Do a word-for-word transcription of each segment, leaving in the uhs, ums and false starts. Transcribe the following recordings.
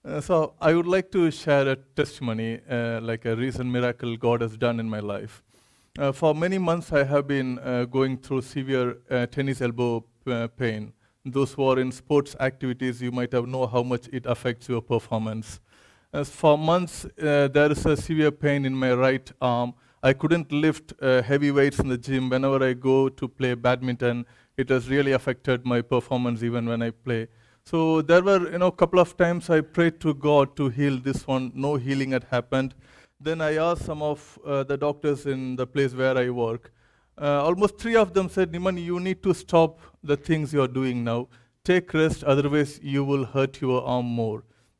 Uh, so I would like to share a testimony, uh, like a recent miracle God has done in my life. Uh, for many months, I have been uh, going through severe uh, tennis elbow uh, pain. Those who are in sports activities, you might have know how much it affects your performance. As for months, uh, there is a severe pain in my right arm. I couldn't lift uh, heavy weights in the gym. Whenever I go to play badminton, it has really affected my performance even when I play. So there were, you know, a couple of times I prayed to God to heal this one. No healing had happened. Then I asked some of uh, the doctors in the place where I work. Uh, almost three of them said, Niman, you need to stop the things you are doing now. Take rest, otherwise you will hurt your arm more.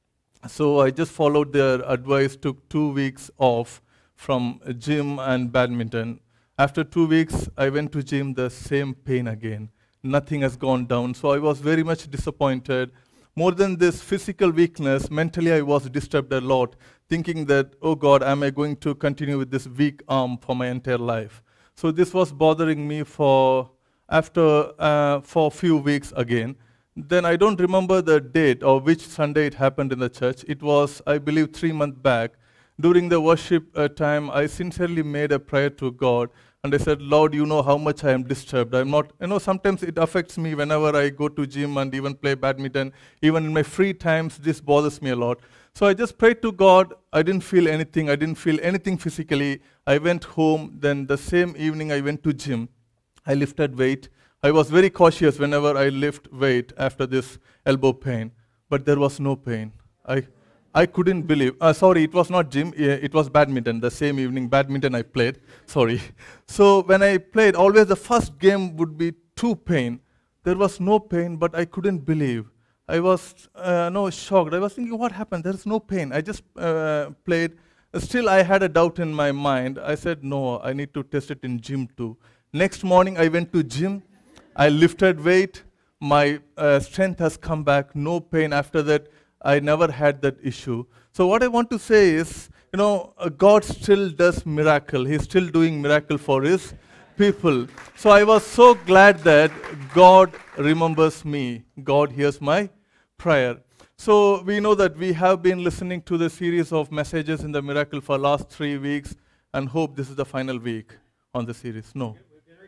So I just followed their advice, took two weeks off from gym and badminton. After two weeks, I went to gym, the same pain again. Nothing has gone down. So I was very much disappointed. More than this physical weakness, mentally I was disturbed a lot, thinking that, oh God, am I going to continue with this weak arm for my entire life? So this was bothering me for after uh, for a few weeks again. Then I don't remember the date or which Sunday it happened in the church. It was, I believe, three months back. During the worship uh, time, I sincerely made a prayer to God. And I said, Lord, you know how much I am disturbed. I'm not, you know, sometimes it affects me whenever I go to gym and even play badminton. Even in my free times, this bothers me a lot. So I just prayed to God. I didn't feel anything. I didn't feel anything physically. I went home. Then the same evening, I went to gym. I lifted weight. I was very cautious whenever I lift weight after this elbow pain. But there was no pain. I I couldn't believe, uh, sorry, it was not gym, it was badminton. The same evening, badminton I played, sorry. So when I played, always the first game would be too pain. There was no pain, but I couldn't believe. I was uh, no shocked. I was thinking, what happened? There is no pain. I just uh, played. Still, I had a doubt in my mind. I said, no, I need to test it in gym too. Next morning, I went to gym. I lifted weight. My uh, strength has come back. No pain after that. I never had that issue. So what I want to say is, you know, uh, God still does miracle. He's still doing miracle for his people. So I was so glad that God remembers me. God hears my prayer. So we know that we have been listening to the series of messages in the miracle for last three weeks and hope this is the final week on the series. No.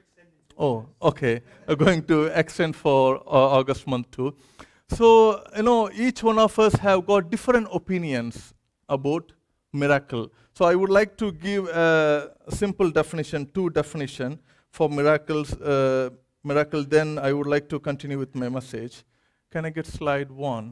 Oh, okay. We're going to extend for uh, August month too. So, you know, each one of us have got different opinions about miracle. So I would like to give a simple definition, two definition for miracles, uh, miracle. Then I would like to continue with my message. Can I get slide one?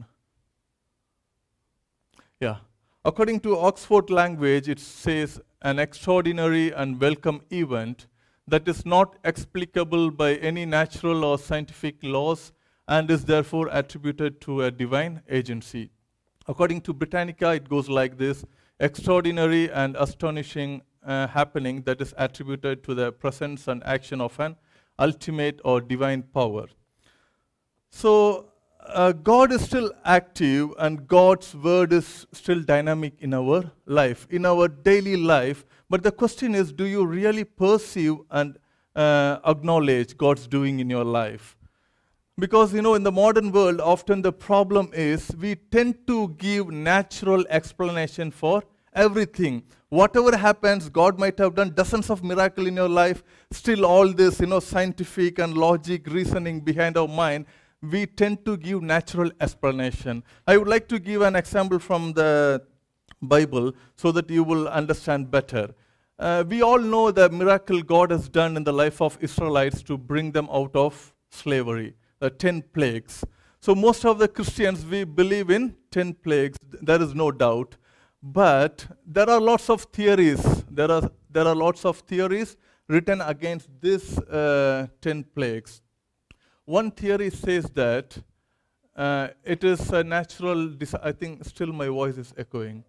Yeah. According to Oxford language, it says an extraordinary and welcome event that is not explicable by any natural or scientific laws and is therefore attributed to a divine agency. According to Britannica, it goes like this: extraordinary and astonishing uh, happening that is attributed to the presence and action of an ultimate or divine power. So uh, God is still active and God's word is still dynamic in our life, in our daily life. But the question is, do you really perceive and uh, acknowledge God's doing in your life? Because, you know, in the modern world, often the problem is we tend to give natural explanation for everything. Whatever happens, God might have done dozens of miracles in your life. Still all this, you know, scientific and logic reasoning behind our mind, we tend to give natural explanation. I would like to give an example from the Bible so that you will understand better. Uh, we all know the miracle God has done in the life of Israelites to bring them out of slavery. The ten plagues. So most of the Christians, we believe in ten plagues. There is no doubt. But there are lots of theories. There are, there are lots of theories written against these uh, ten plagues. One theory says that uh, it is a natural, I think still my voice is echoing.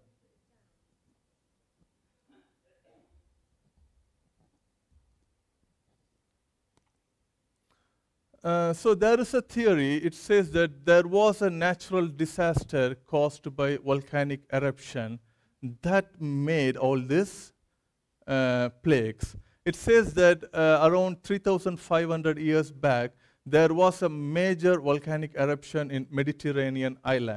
Uh, so there is a theory, it says that there was a natural disaster caused by volcanic eruption that made all these uh, plagues. It says that uh, around three thousand five hundred years back, there was a major volcanic eruption in Mediterranean island,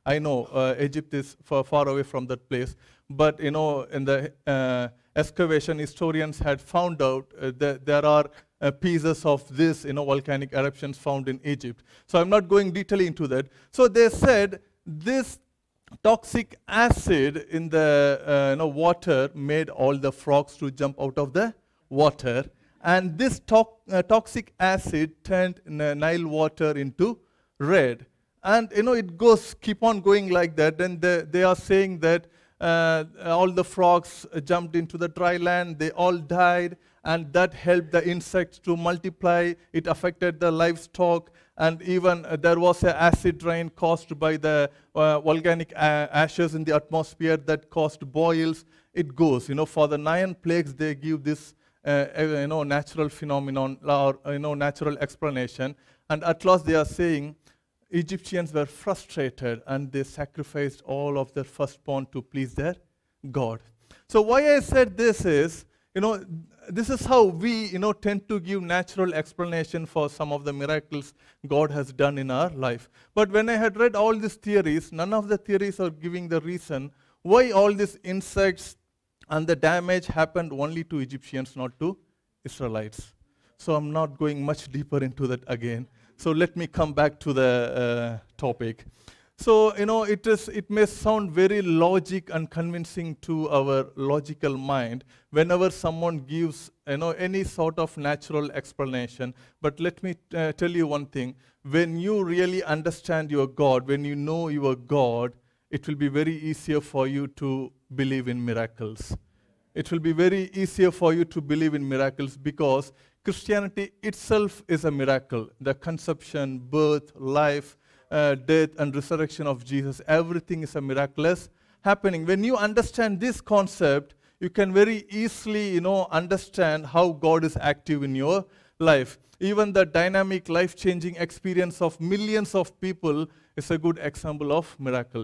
I know uh, Egypt is far, far away from that place, but you know, in the uh, excavation, historians had found out uh, that there are uh, pieces of this, you know, volcanic eruptions found in Egypt. So I'm not going detail into that. So they said this toxic acid in the uh, you know, water made all the frogs to jump out of the water, and this to uh, toxic acid turned Nile water into red. And you know, it goes, keep on going like that. And the, they are saying that uh, all the frogs jumped into the dry land, they all died, and that helped the insects to multiply. It affected the livestock, and even uh, there was an acid rain caused by the uh, volcanic uh, ashes in the atmosphere that caused boils. It goes, you know, for the nine plagues, they give this uh, uh, you know, natural phenomenon, or you know, natural explanation. And at last they are saying Egyptians were frustrated and they sacrificed all of their firstborn to please their God. So why I said this is, you know, this is how we, you know, tend to give natural explanation for some of the miracles God has done in our life. But when I had read all these theories, none of the theories are giving the reason why all these insects and the damage happened only to Egyptians, not to Israelites. So I'm not going much deeper into that again. So let me come back to the uh, topic. So, you know, it is, it may sound very logic and convincing to our logical mind whenever someone gives, you know, any sort of natural explanation. But let me uh, tell you one thing. When you really understand your God, when you know your God, it will be very easier for you to believe in miracles. It will be very easier for you to believe in miracles because Christianity itself is a miracle. The conception, birth, life, uh, death, and resurrection of Jesus, everything is a miraculous happening. When you understand this concept, you can very easily, you know, understand how God is active in your life. Even the dynamic, life-changing experience of millions of people is a good example of miracle.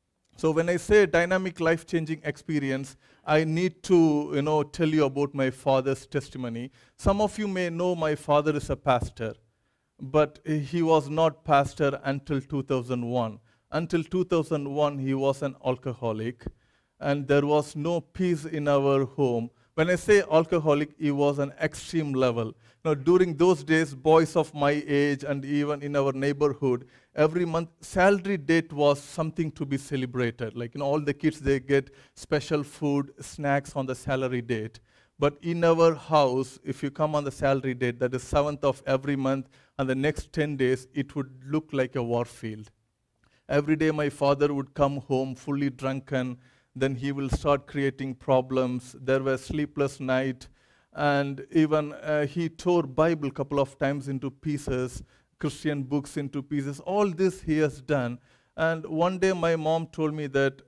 So when I say dynamic, life-changing experience, I need to, you know, tell you about my father's testimony. Some of you may know my father is a pastor, but he was not pastor until two thousand one. Until two thousand one, he was an alcoholic, and there was no peace in our home. When I say alcoholic, he was an extreme level. Now, during those days, boys of my age and even in our neighborhood, every month, salary date was something to be celebrated. Like, you know, all the kids, they get special food, snacks on the salary date. But in our house, if you come on the salary date, that is seventh of every month, and the next ten days, it would look like a war field. Every day, my father would come home fully drunken. Then he will start creating problems. There were sleepless nights. And even uh, he tore Bible a couple of times into pieces, Christian books into pieces. All this he has done. And one day my mom told me that,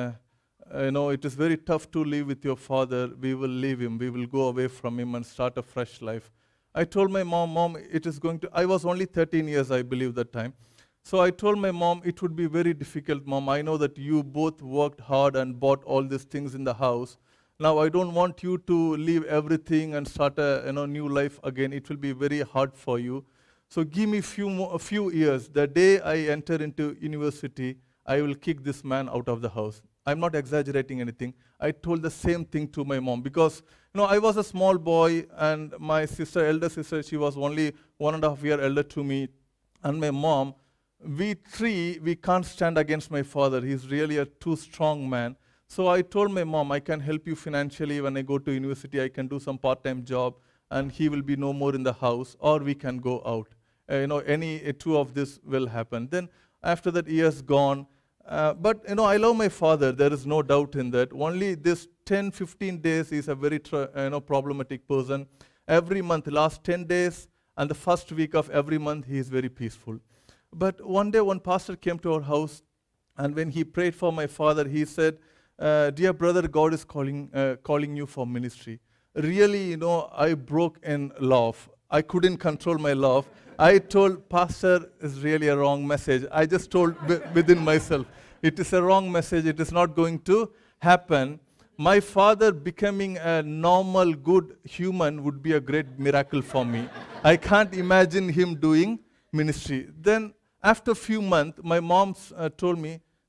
uh, you know, it is very tough to live with your father. We will leave him. We will go away from him and start a fresh life. I told my mom, Mom, it is going to, I was only thirteen years, I believe, that time. So I told my mom, it would be very difficult, Mom. I know that you both worked hard and bought all these things in the house. Now, I don't want you to leave everything and start a, you know, new life again. It will be very hard for you. So give me few more, a few years. The day I enter into university, I will kick this man out of the house. I'm not exaggerating anything. I told the same thing to my mom because, you know, I was a small boy and my sister, elder sister, she was only one and a half year elder to me. And my mom, we three, we can't stand against my father. He's really a too strong man. So I told my mom, I can help you financially. When I go to university, I can do some part-time job, and he will be no more in the house, or we can go out. Uh, you know, any uh, two of this will happen. Then after that, years gone. Uh, but, you know, I love my father. There is no doubt in that. Only this ten, fifteen days, he's a very uh, you know, problematic person. Every month, last ten days, and the first week of every month, he is very peaceful. But one day, one pastor came to our house, and when he prayed for my father, he said, Uh, dear brother, God is calling uh, calling you for ministry. Really, you know, I broke in love. I couldn't control my love. I told, Pastor, is really a wrong message. I just told within myself, it is a wrong message. It is not going to happen. My father becoming a normal, good human would be a great miracle for me. I can't imagine him doing ministry. Then, after a few months, my mom uh, told me,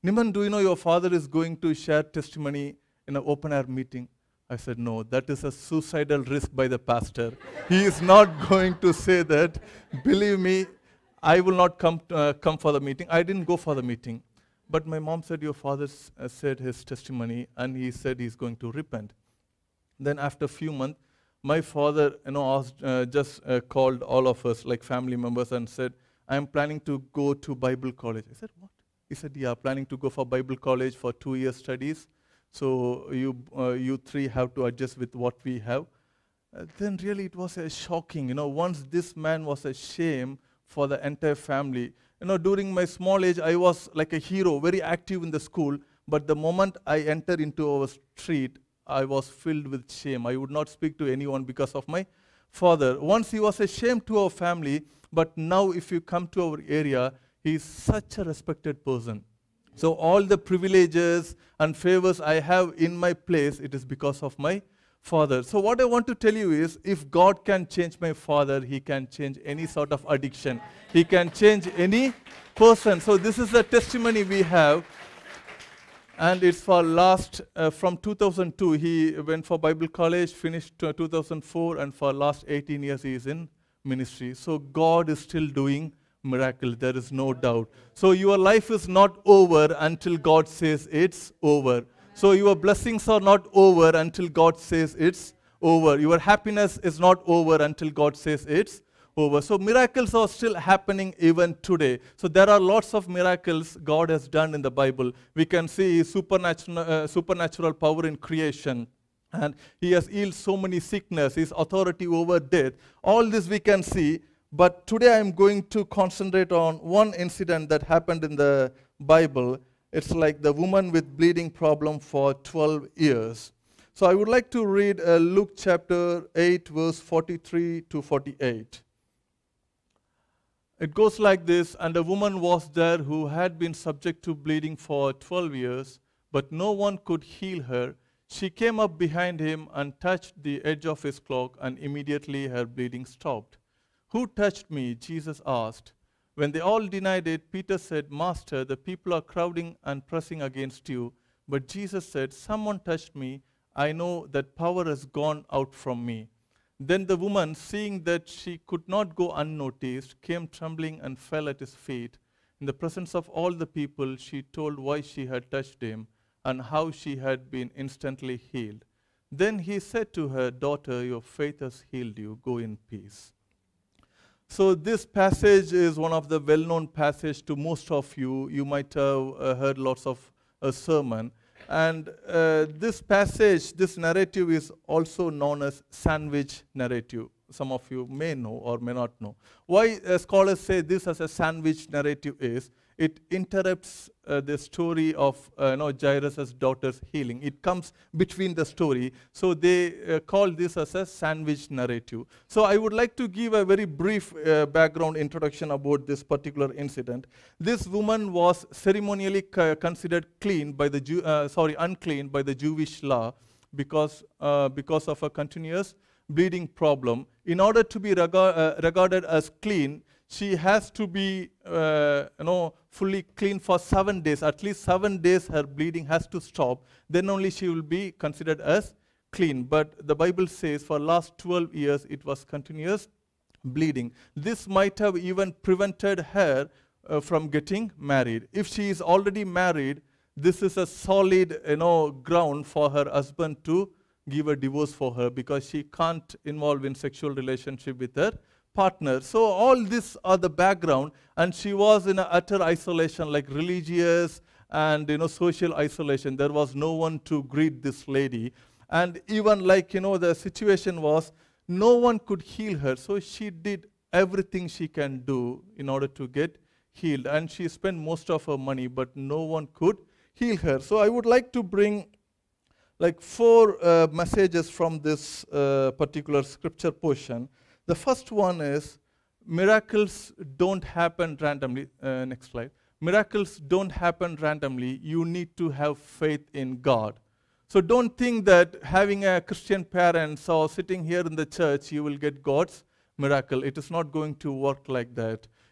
Niman, do you know your father is going to share testimony in an open air meeting? I said, no, that is a suicidal risk by the pastor. He is not going to say that. Believe me, I will not come, uh, come for the meeting. I didn't go for the meeting. But my mom said, your father uh, said his testimony, and he said he's going to repent. Then after a few months, my father you know, asked, uh, just uh, called all of us, like family members, and said, I'm planning to go to Bible college. I said, what? He said, yeah, planning to go for Bible college for two year studies. So you, uh, you three have to adjust with what we have. Uh, then really it was uh, shocking. You know, once this man was a shame for the entire family. You know, during my small age, I was like a hero, very active in the school. But the moment I entered into our street, I was filled with shame. I would not speak to anyone because of my father. Once he was a shame to our family, but now if you come to our area, he is such a respected person. So all the privileges and favors I have in my place, it is because of my father. So what I want to tell you is, if God can change my father, he can change any sort of addiction. He can change any person. So this is the testimony we have. And it's for last, uh, from two thousand two, he went for Bible college, finished uh, two thousand four, and for last eighteen years he is in ministry. So God is still doing miracle, there is no doubt. So your life is not over until God says it's over. So your blessings are not over until God says it's over. Your happiness is not over until God says it's over. So miracles are still happening even today. So there are lots of miracles God has done in the Bible. We can see supernatural, uh, supernatural power in creation. And he has healed so many sickness, his authority over death. All this we can see. But today I'm going to concentrate on one incident that happened in the Bible. It's like the woman with bleeding problem for twelve years. So I would like to read uh, Luke chapter eight, verse forty-three to forty-eight. It goes like this, and a woman was there who had been subject to bleeding for twelve years, but no one could heal her. She came up behind him and touched the edge of his cloak, and immediately her bleeding stopped. Who touched me? Jesus asked. When they all denied it, Peter said, Master, the people are crowding and pressing against you. But Jesus said, someone touched me. I know that power has gone out from me. Then the woman, seeing that she could not go unnoticed, came trembling and fell at his feet. In the presence of all the people, she told why she had touched him and how she had been instantly healed. Then he said to her, Daughter, your faith has healed you. Go in peace. So this passage is one of the well-known passages to most of you. You might have uh, heard lots of a sermon. And uh, this passage, this narrative is also known as sandwich narrative. Some of you may know or may not know. Why uh, scholars say this as a sandwich narrative is, it interrupts uh, the story of uh, you know, Jairus' daughter's healing. It comes between the story. So they uh, call this as a sandwich narrative. So I would like to give a very brief uh, background introduction about this particular incident. This woman was ceremonially c- considered clean by the Jew, uh, sorry, unclean by the Jewish law because, uh, because of a continuous bleeding problem. In order to be rega- uh, regarded as clean, she has to be, uh, you know, fully clean for seven days. At least seven days her bleeding has to stop. Then only she will be considered as clean. But the Bible says for last twelve years it was continuous bleeding. This might have even prevented her uh, from getting married. If she is already married, this is a solid, you know, ground for her husband to give a divorce for her because she can't involve in sexual relationship with her partner. So all this are the background, and she was in a utter isolation, like religious and you know social isolation. There was no one to greet this lady, and even like you know the situation was no one could heal her. So she did everything she can do in order to get healed, and she spent most of her money, but no one could heal her. So I would like to bring like four uh, messages from this uh, particular scripture portion. The first one is, miracles don't happen randomly. Uh, next slide. Miracles don't happen randomly. You need to have faith in God. So don't think that having a Christian parents or sitting here in the church, you will get God's miracle. It is not going to work like that.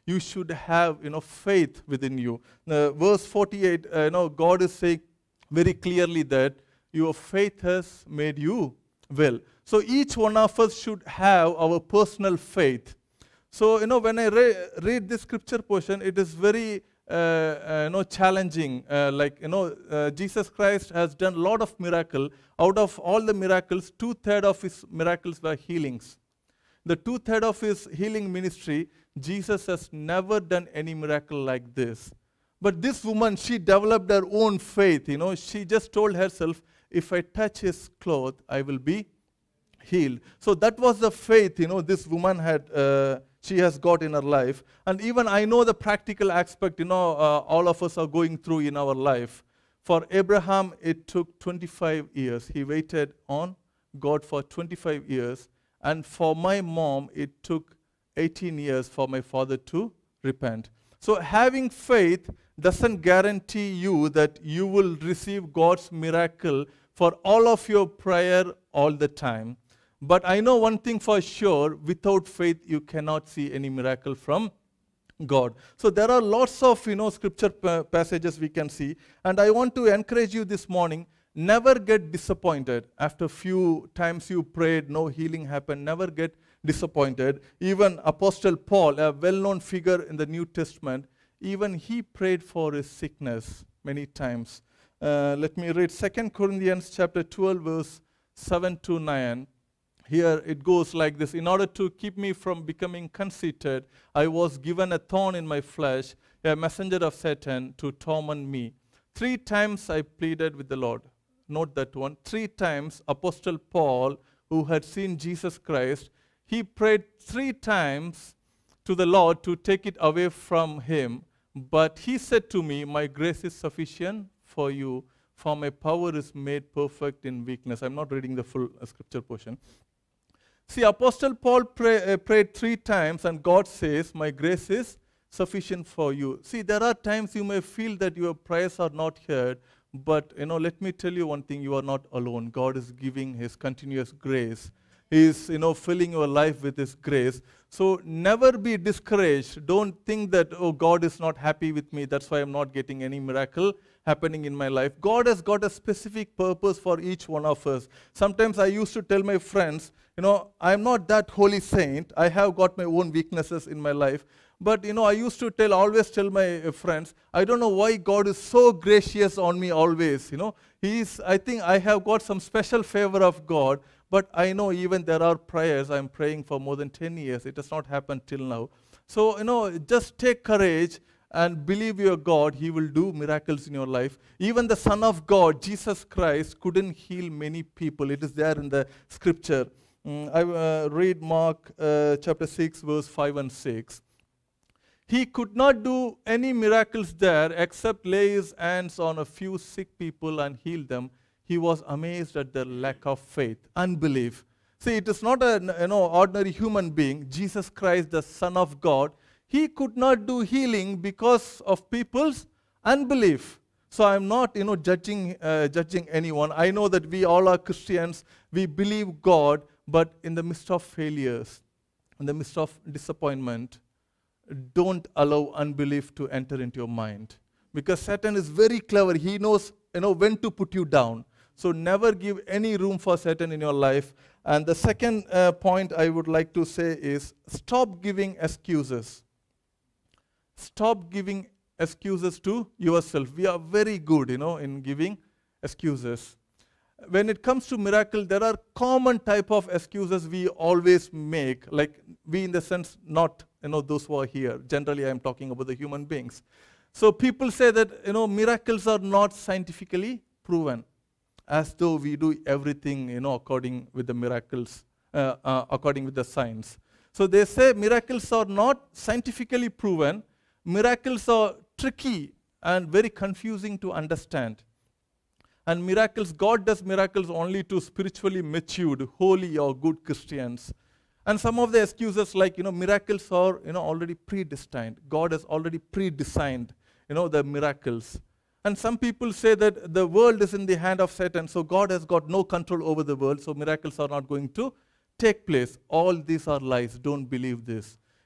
you should have, you know, faith within you. Uh, verse forty-eight, uh, you know, God is saying very clearly that your faith has made you well. So each one of us should have our personal faith. So, you know, when I re read this scripture portion, it is very, uh, uh, you know, challenging. Uh, like, you know, uh, Jesus Christ has done a lot of miracle. Out of all the miracles, two-thirds of his miracles were healings. The two-thirds of his healing ministry, Jesus has never done any miracle like this. But this woman, she developed her own faith. You know, she just told herself, if I touch his cloth, I will be healed. So that was the faith, you know, this woman had, uh, she has got in her life. And even I know the practical aspect, you know, uh, all of us are going through in our life. For Abraham, it took twenty-five years. He waited on God for twenty-five years. And for my mom, it took eighteen years for my father to repent. So having faith doesn't guarantee you that you will receive God's miracle for all of your prayer all the time. But I know one thing for sure, without faith you cannot see any miracle from God. So there are lots of, you know, scripture pa passages we can see. And I want to encourage you this morning, never get disappointed. After few times you prayed, no healing happened, never get disappointed. Even Apostle Paul, a well-known figure in the New Testament, even he prayed for his sickness many times. Uh, let me read Second Corinthians chapter twelve, verse seven to nine. Here it goes like this. In order to keep me from becoming conceited, I was given a thorn in my flesh, a messenger of Satan to torment me. Three times I pleaded with the Lord. Note that one. Three times Apostle Paul, who had seen Jesus Christ, he prayed three times to the Lord to take it away from him. But he said to me, my grace is sufficient for you, for my power is made perfect in weakness. I'm not reading the full uh, scripture portion. See, Apostle Paul pray, uh, prayed three times, and God says, my grace is sufficient for you. See, there are times you may feel that your prayers are not heard, but, you know, let me tell you one thing, you are not alone. God is giving his continuous grace. He is, you know, filling your life with his grace. So never be discouraged. Don't think that, oh, God is not happy with me, that's why I'm not getting any miracle happening in my life. God has got a specific purpose for each one of us. Sometimes I used to tell my friends, you know, I'm not that holy saint. I have got my own weaknesses in my life. But, you know, I used to tell, always tell my uh, friends, I don't know why God is so gracious on me always, you know. He's, I think I have got some special favor of God, but I know even there are prayers I'm praying for more than ten years. It has not happened till now. So, you know, just take courage and believe your God. He will do miracles in your life. Even the Son of God, Jesus Christ, couldn't heal many people. It is there in the scripture. Mm, I uh, read Mark uh, chapter six, verse five and six. He could not do any miracles there except lay his hands on a few sick people and heal them. He was amazed at their lack of faith, unbelief. See, it is not a, you know, ordinary human being. Jesus Christ, the Son of God, he could not do healing because of people's unbelief. So I'm not, you know, judging, uh, judging anyone. I know that we all are Christians. We believe God, but in the midst of failures, in the midst of disappointment, don't allow unbelief to enter into your mind. Because Satan is very clever. He knows, you know, when to put you down. So never give any room for Satan in your life. And the second uh, point I would like to say is, stop giving excuses. Stop giving excuses to yourself. We are very good, you know, in giving excuses. When it comes to miracle, there are common type of excuses we always make. Like we, in the sense, not, you know, those who are here. Generally, I am talking about the human beings. So people say that, you know, miracles are not scientifically proven, as though we do everything, you know, according with the miracles, uh, uh, according with the science. So they say miracles are not scientifically proven. Miracles are tricky and very confusing to understand. And miracles, God does miracles only to spiritually matured, holy or good Christians. And some of the excuses like, you know, miracles are, you know, already predestined. God has already pre-designed, you know, the miracles. And some people say that the world is in the hand of Satan, so God has got no control over the world, so miracles are not going to take place. All these are lies. Don't believe this.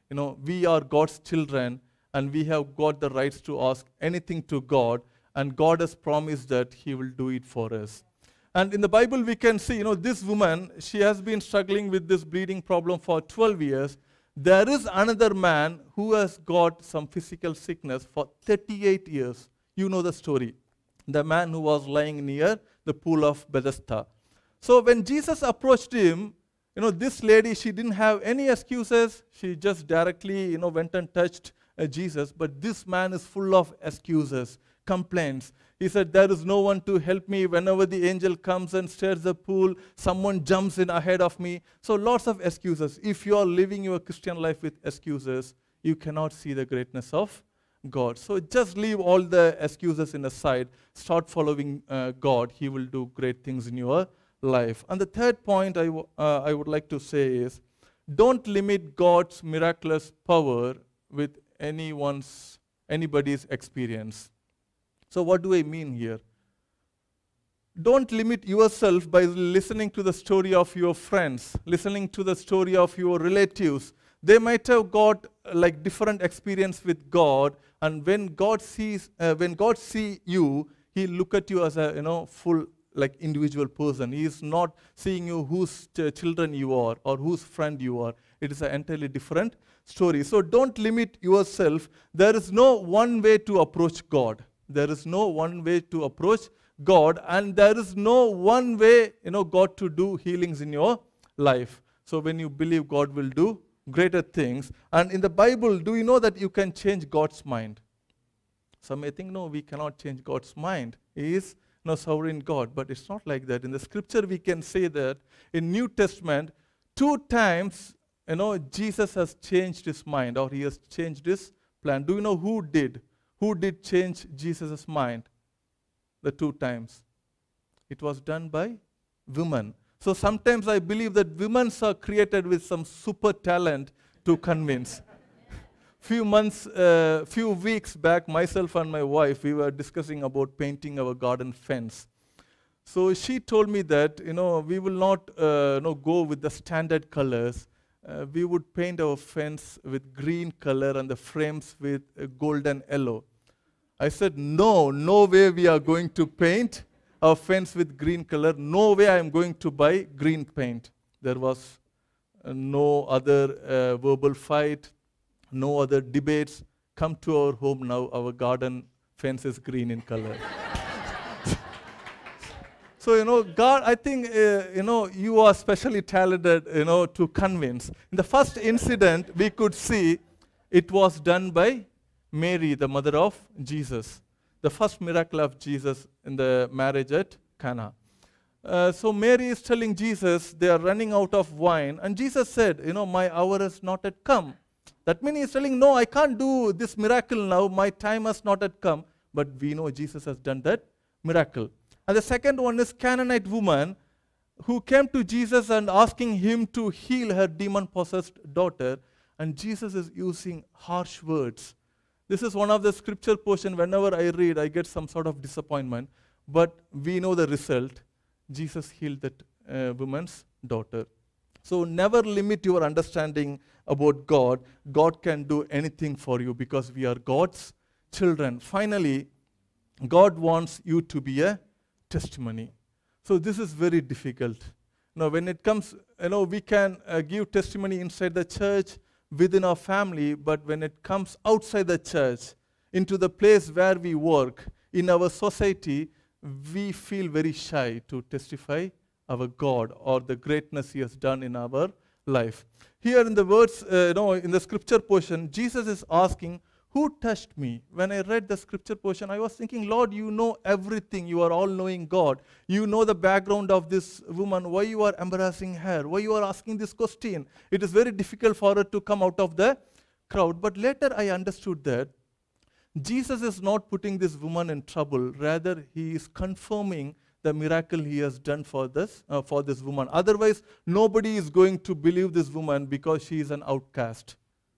you know, we are God's children, and we have got the rights to ask anything to God, and God has promised that He will do it for us. And in the Bible, we can see, you know, this woman, she has been struggling with this bleeding problem for twelve years. There is another man who has got some physical sickness for thirty-eight years. You know the story. The man who was lying near the pool of Bethesda. So when Jesus approached him, you know, this lady, she didn't have any excuses. She just directly, you know, went and touched uh, Jesus. But this man is full of excuses, complaints. He said, there is no one to help me. Whenever the angel comes and stirs the pool, someone jumps in ahead of me. So lots of excuses. If you are living your Christian life with excuses, you cannot see the greatness of God. So just leave all the excuses in aside. Start following uh, God. He will do great things in your life. And the third point I, w- uh, I would like to say is, don't limit God's miraculous power with anyone's, anybody's experience. So what do I mean here? Don't limit yourself by listening to the story of your friends, listening to the story of your relatives. They might have got uh, like different experience with God, and when God sees, uh, when God see you, He look at you as a you know full like individual person. He is not seeing you whose ch- children you are or whose friend you are. It is an entirely different story. So don't limit yourself. There is no one way to approach God. There is no one way to approach God, and there is no one way, you know, God to do healings in your life. So when you believe, God will do greater things. And in the Bible, do you know that you can change God's mind? Some may think, no, we cannot change God's mind. He is no sovereign God, but it's not like that. In the scripture, we can say that in New Testament, two times, you know, Jesus has changed his mind, or he has changed his plan. Do you know who did? Who did change Jesus' mind the two times? It was done by women. So sometimes I believe that women are created with some super talent to convince. Few months, uh, few weeks back, myself and my wife, we were discussing about painting our garden fence. So she told me that, you know, we will not uh, you know, go with the standard colors. Uh, we would paint our fence with green color and the frames with uh, golden yellow. I said, no, no way we are going to paint our fence with green color. No way I am going to buy green paint. There was uh, no other uh, verbal fight, no other debates. Come to our home now. Our garden fence is green in color. So, you know, God, I think, uh, you know, you are specially talented, you know, to convince. In the first incident, we could see it was done by Mary, the mother of Jesus. The first miracle of Jesus in the marriage at Cana. Uh, so Mary is telling Jesus, they are running out of wine. And Jesus said, you know, my hour has not yet come. That means he's telling, no, I can't do this miracle now. My time has not yet come. But we know Jesus has done that miracle. And the second one is Canaanite woman who came to Jesus and asking him to heal her demon-possessed daughter. And Jesus is using harsh words. This is one of the scripture portion. Whenever I read, I get some sort of disappointment. But we know the result. Jesus healed that uh, woman's daughter. So never limit your understanding about God. God can do anything for you because we are God's children. Finally, God wants you to be a testimony. So this is very difficult. Now, when it comes, you know, we can uh, give testimony inside the church, within our family, but when it comes outside the church, into the place where we work, in our society, we feel very shy to testify our God or the greatness He has done in our life. Here in the words, uh, you know, in the scripture portion, Jesus is asking, who touched me? When I read the scripture portion, I was thinking, Lord, you know everything. You are all-knowing God. You know the background of this woman, why you are embarrassing her, why you are asking this question. It is very difficult for her to come out of the crowd. But later I understood that Jesus is not putting this woman in trouble. Rather, He is confirming the miracle He has done for this, uh, for this woman. Otherwise, nobody is going to believe this woman because she is an outcast.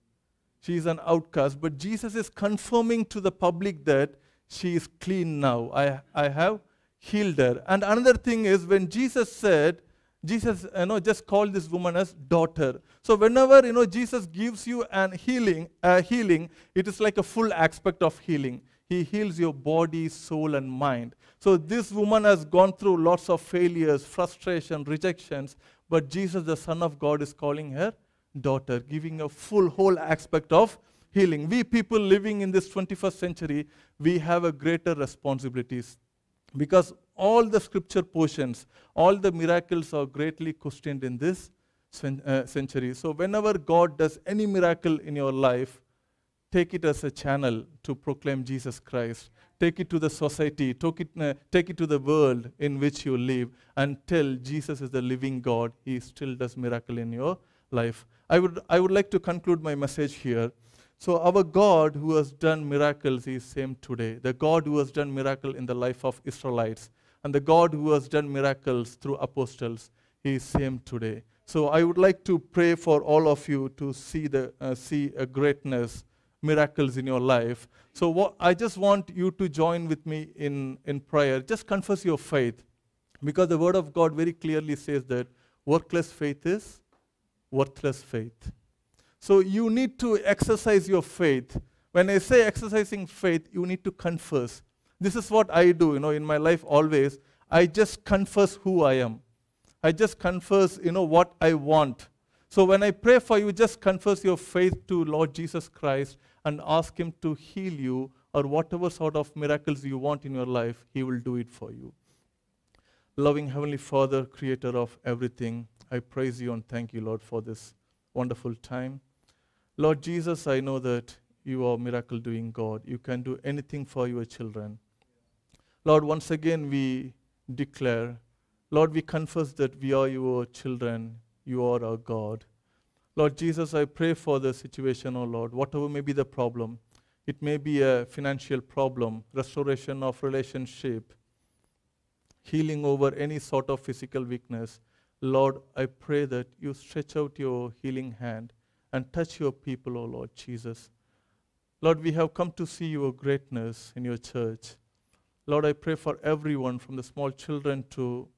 She is an outcast, but Jesus is confirming to the public that she is clean now. I, I have healed her. And another thing is when Jesus said, Jesus, you know, just called this woman as daughter. So whenever, you know, Jesus gives you an healing, uh, healing, it is like a full aspect of healing. He heals your body, soul, and mind. So this woman has gone through lots of failures, frustration, rejections, but Jesus, the Son of God, is calling her daughter, giving a full, whole aspect of healing. We people living in this twenty-first century, we have a greater responsibilities, because all the scripture portions, all the miracles are greatly questioned in this uh, century. So whenever God does any miracle in your life, take it as a channel to proclaim Jesus Christ. Take it to the society, take it, uh, take it to the world in which you live, and tell Jesus is the living God. He still does miracle in your life. I would, I would like to conclude my message here. So our God who has done miracles is same today. The God who has done miracle in the life of Israelites, and the God who has done miracles through apostles, He is same today. So I would like to pray for all of you to see the uh, see a greatness, miracles in your life. So what, I just want you to join with me in, in prayer. Just confess your faith, because the Word of God very clearly says that workless faith is worthless faith. So you need to exercise your faith. When I say exercising faith, you need to confess. This is what I do, you know, in my life always. I just confess who I am. I just confess, you know, what I want. So when I pray for you, just confess your faith to Lord Jesus Christ and ask Him to heal you, or whatever sort of miracles you want in your life, He will do it for you. Loving Heavenly Father, Creator of everything, I praise you and thank you, Lord, for this wonderful time. Lord Jesus, I know that you are miracle-doing God. You can do anything for your children. Lord, once again we declare, Lord, we confess that we are your children. You are our God. Lord Jesus, I pray for the situation, oh Lord, whatever may be the problem. It may be a financial problem, restoration of relationship, healing over any sort of physical weakness. Lord, I pray that you stretch out your healing hand and touch your people, O Lord Jesus. Lord, we have come to see your greatness in your church. Lord, I pray for everyone, from the small children to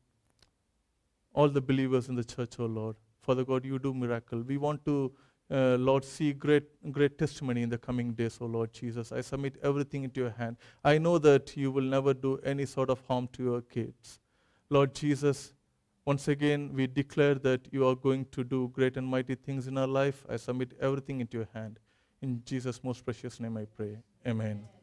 all the believers in the church, O Lord. Father God, you do miracle. We want to, uh, Lord, see great, great testimony in the coming days, O Lord Jesus. I submit everything into your hand. I know that you will never do any sort of harm to your kids. Lord Jesus, once again, we declare that you are going to do great and mighty things in our life. I submit everything into your hand. In Jesus' most precious name I pray. Amen.